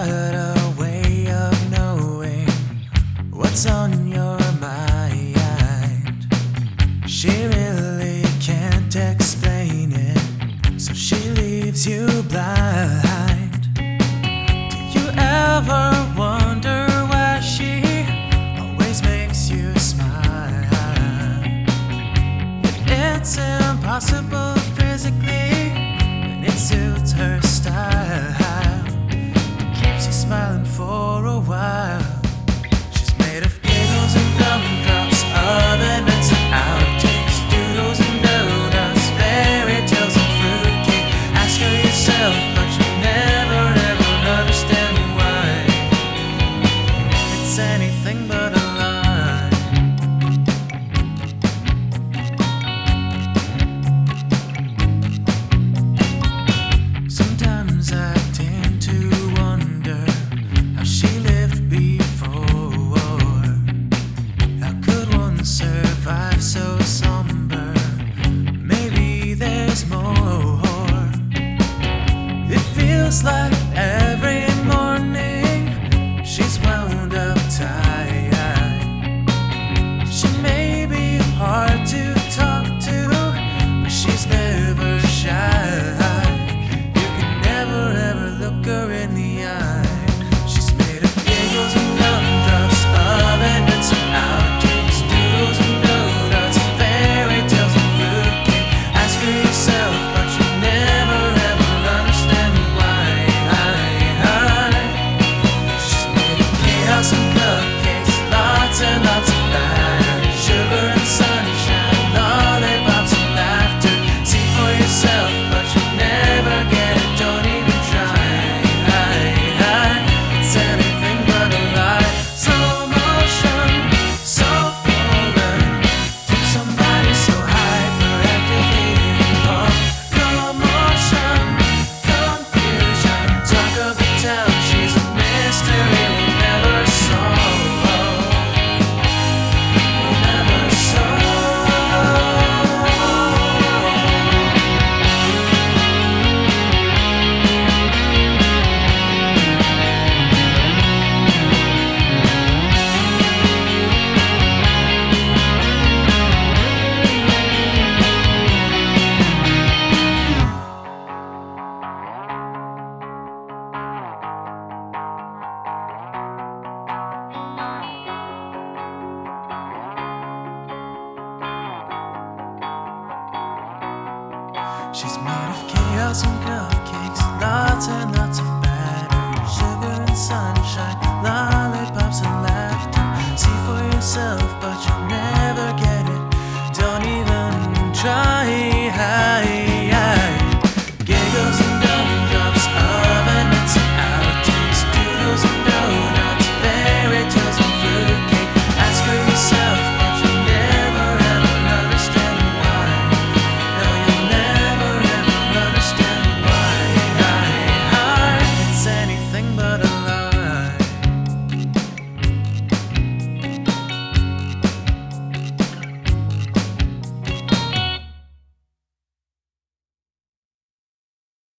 got a way of knowing what's on your mind. She really can't explain it, so she leaves you blind. Do you ever wonder why she always makes you smile? If it's impossible physically, then it suits her style. Keeps you smiling for a while. She's made of giggles and gumdrops, ovens and outtakes, doodles and donuts, fairy tales and fruitcake. Ask her yourself, but you never ever understand why. It's anything but a lie. Sometimes I tend to wonder how she lived before. How could one survive so somber? Maybe there's more. It feels like every morning she's wound up tight. She may be hard to talk to, but she's never shy. You can never ever look her in the eye. She's made of giggles and gumdrops, ovens and outtakes, doodles and donuts, fairy tales and fruitcake. Ask her yourself, but you never ever understand why. She's made of chaos and cupcakes, lots and lots of batter, sugar and sunshine, lollipops and laughter. See for yourself, but you never get it. Don't even try. It's anything but a lie. Slow motion, so foreign to somebody so hyperactively involved. Commotion, confusion, talk of the town. She's a mystery we never solve. We never solve. She's made of chaos and